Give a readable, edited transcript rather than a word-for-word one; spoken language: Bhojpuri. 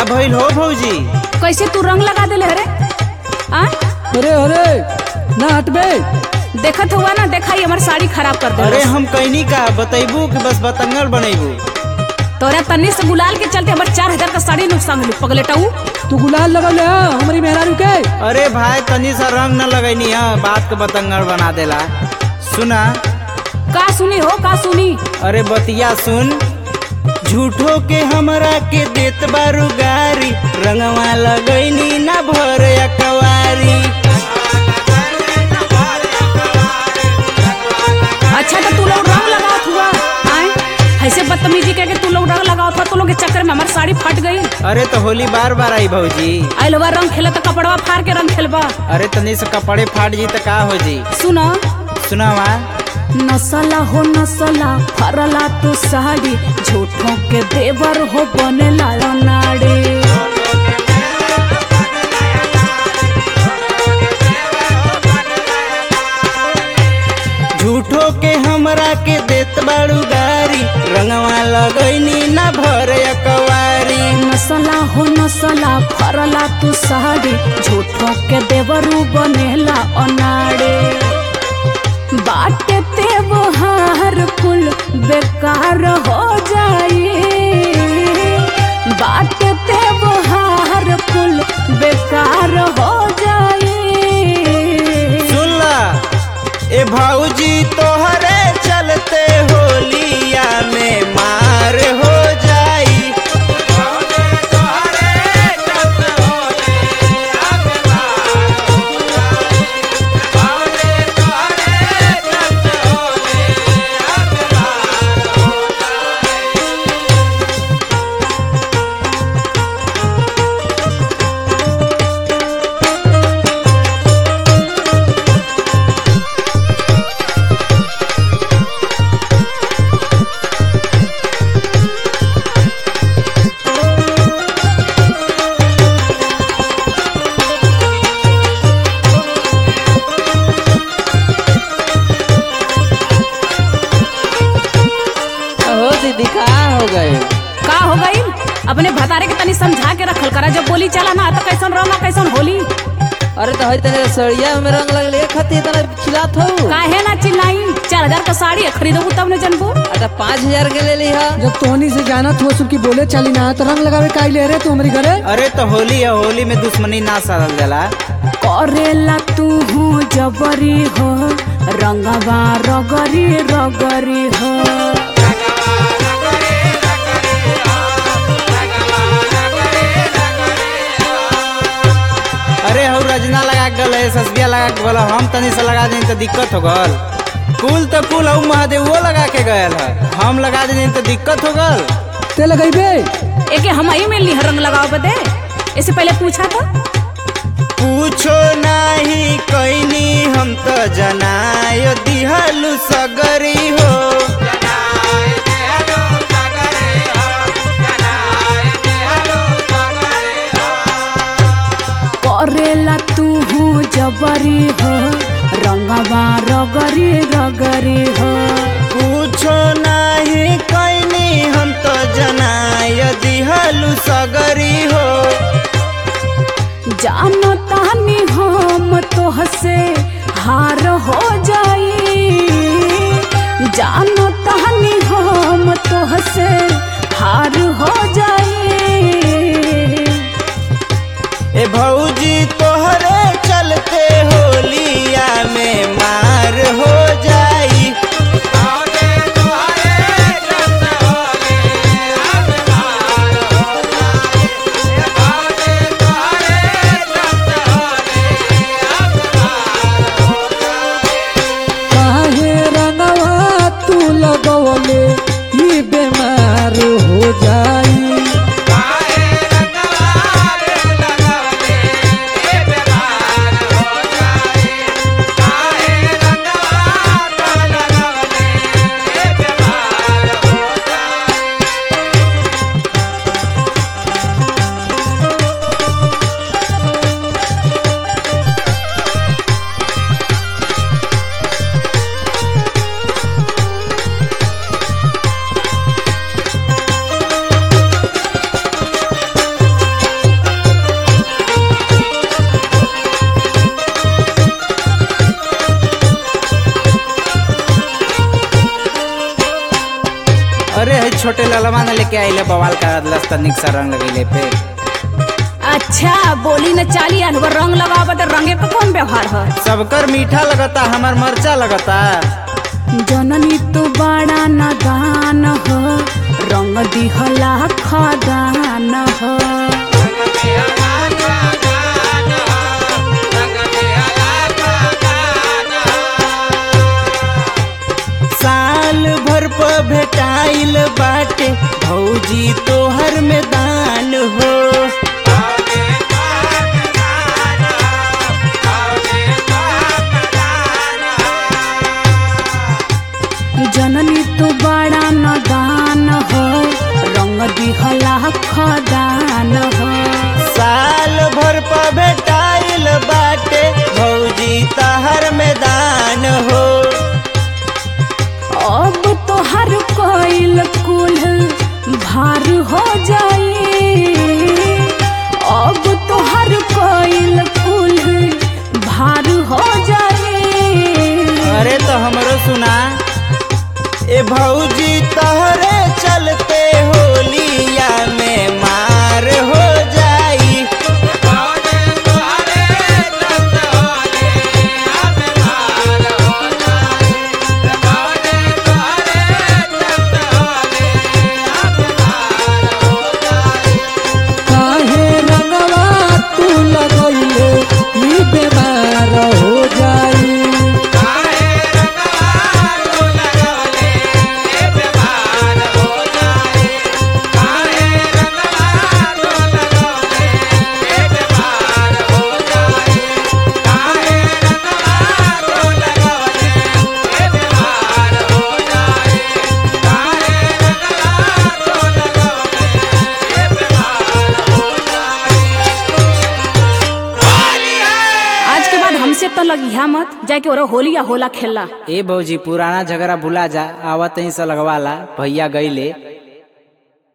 भइल हो भौजी? कैसे तू रंग लगा देले हरे? अरे अरे ना हटबे। देखत हुआ ना, देखा हमार साड़ी खराब कर दे। अरे हम कहनी का बतैबू कि बस बतंगड़ बनेबू? तोरा तन्नी से गुलाल के चलते हमारे 4000 का साड़ी नुकसान हुई पगलेटाऊ। तू गुलाल लगल है हमारी मेहरारू के। अरे भाई तनी सा रंग न लगैनी है, बात के बतंगड़ बना देला। सुना का सुनी हो, का सुनी? अरे बतिया सुन। झूठो के हमरा के देत बारू गारी, रंगवा लगैनी ना भर अकवारी। अच्छा तो तू लोग रंग लगावत हुआ आए? ऐसे बदतमीजी करके तू लोग रंग लगावत हुआ, तू लोग के चक्कर में हमारी साड़ी फट गई। अरे तो होली बार बार आई भौजी। आई लोग रंग खेला तो कपड़वा फाड़ के रंग खेलबा। अरे तनी से कपड़े फाट जी तो का हो जी? सुनो सुनावा। नसला हो नसला फरला तू साड़ी, झूठों के देवर हो बने लाया नाड़ी। झूठो के हमरा के देत बारू गारी, रंगवा लगैनी ना भर अकवारी। नसला हो नसला फरला तू साड़ी, झूठों के देवरू बनेला अनाड़े। बाटे ते बहार कुल बेकार हो जाई, बाटे ते बहार कुल बेकार हो जाई। सुनला ए भौजी तोहरे चलते होलिया में मार हो जाई। का हो गई? अपने भतारे के तनी समझा के रखल करा, जब बोली चला ना तो कैसन रंग कैसन होली। अरे तो हरी तने सड़िया में रंग लगले खती तना खिलात हो। काहे ना चिल्लाई? 4000 का साड़ी खरीदबू तब न जनबू। अच्छा 5000 के ले ली हा। जब तोहनी से जाना थो सुन बोले चली ना तो रंग लगावे काई ले रे तू हमारी घरे? अरे तो होली है, होली में दुश्मनी ना साधल जाला। करेला तू हो जबरी हो, रंगवा रगरी रगरी हो। अरे हो रजना लगा गल है, ससबिया लगा के बोला हम तनी से लगा दें तो दिक्कत हो गल। कुल तो कुल हूँ महादेव वो लगा के गयल है, हम लगा दें तो दिक्कत हो गल। ते लगैबे एके हम ही मिलनी है रंग लगाओ बदे, इससे पहले पूछा था। पूछो नहीं कैनी हम तो जनायो दिहलु सगरी हो। करेला तू हो जबरी हो, रंगवा रगरी रगरी हो। पूछो नहीं कैनी हम तो जनायो दिहलु सगरी हो। जानो तानी हम तो हसे हार हो जाई, जानो तानी हम तो हसे हार हो जाई। ए भौजी तोहरे चलते होलिया में मार हो जाई। छोटे ललवा न लेके आइले बवाल करा दिलस तनिक सा रंग लगैले पे। अच्छा बोली न चाली अलवर रंग लगावा तो रंगे का कौन व्यवहार है? सबकर मीठा लगता हमार मरचा लगता। जननी तू बड़ा नादान हो रंग दिहला खदान हो। साल भर प भेटाइल बाटे भौजी तोहर में दान हो। जननी तू बड़ा नादान हो रंग दिहला खदान हो। साल भर प भेटाइल बाटे भौजी तोहर में दान हो। अब तोहर कोइल कुल भार हो जाई। अब तोहर कोइल कुल भार हो जाई। अरे तो हमरो सुना ए भौजी तहरे चलते होलिया में मार हो जाई। काहे रंगवा तू लगैले ई बेमार हो जाई। आज के बाद हमसे तो लगिया मत जाके और होली या होला खेला। ए भौजी पुराना झगड़ा भुला जा, आवत ही से लगवाला भैया गईले।